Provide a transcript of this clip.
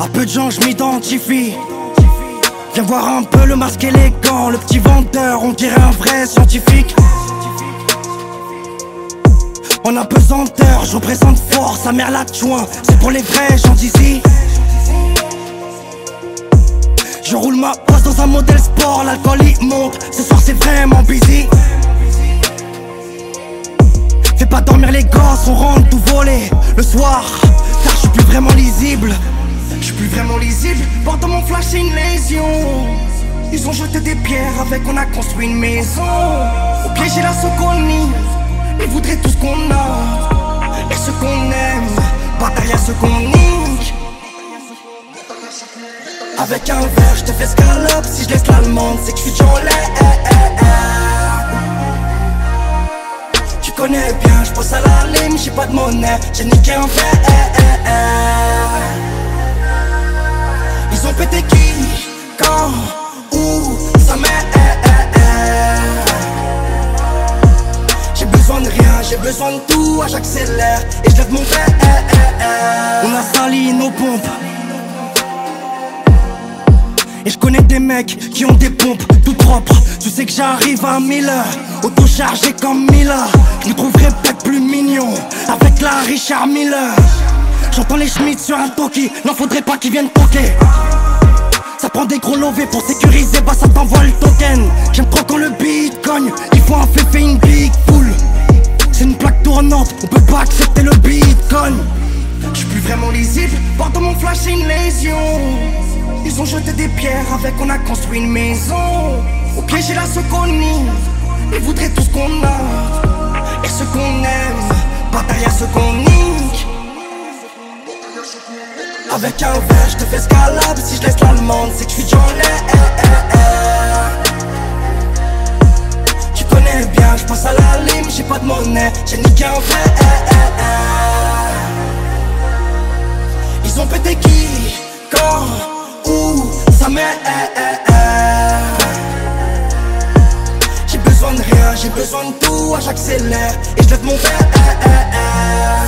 À peu de gens je m'identifie. Viens voir un peu le masque élégant, le petit vendeur, on dirait un vrai scientifique. En apesanteur, je représente fort, sa mère la joint, c'est pour les vrais gens d'ici. Je roule ma poisse dans un modèle sport, l'alcool il monte, ce soir c'est vraiment busy. Fais pas dormir les gosses, on rentre tout volé le soir, car je suis plus vraiment lisible. Je suis plus vraiment lisible, porte dans mon flash c'est une lésion. Ils ont jeté des pierres avec on a construit une maison. Au piège et la seconde, ils voudraient tout ce qu'on a et ce qu'on aime, pas derrière ce qu'on nique. Avec un verre je te fais scalope, si je laisse l'allemande c'est que je suis dans l'air. Tu connais bien, je passe à la lime, j'ai pas de monnaie, j'ai niqué un verre. Ils ont pété qui, quand, où, sa mère. J'ai besoin de rien, j'ai besoin de tout, j'accélère et je lève mon verre. On a sali nos pompes. Et je connais des mecs qui ont des pompes tout propres. Tu sais que j'arrive à 1000 heures, auto-chargé comme Miller. Je me trouverais peut-être plus mignon avec la Richard Miller. J'entends les Schmitt sur un talkie, n'en faudrait pas qu'ils viennent toquer. Ça prend des gros lovés pour sécuriser, bah ça t'envoie le token. J'aime trop quand le beat cogne, il faut un féfé, une big pool. C'est une plaque tournante, on peut pas accepter le bitcoin. Je suis plus vraiment lisible, porte dans mon flash c'est une lésion. Ils ont jeté des pierres avec on a construit une maison. Au piège et la seconde, ils voudraient tout ce qu'on a et ce qu'on aime, pas derrière ce qu'on nique. Avec un verre je te fais scalable, si je laisse l'allemande c'est que je suis dans l'air. Tu connais bien, je passe à la lime, j'ai pas de monnaie, j'ai niqué un verre. Ils ont pété qui, quand, où, sa mère. J'ai besoin de rien, j'ai besoin de tout, j'accélère et je lève mon verre.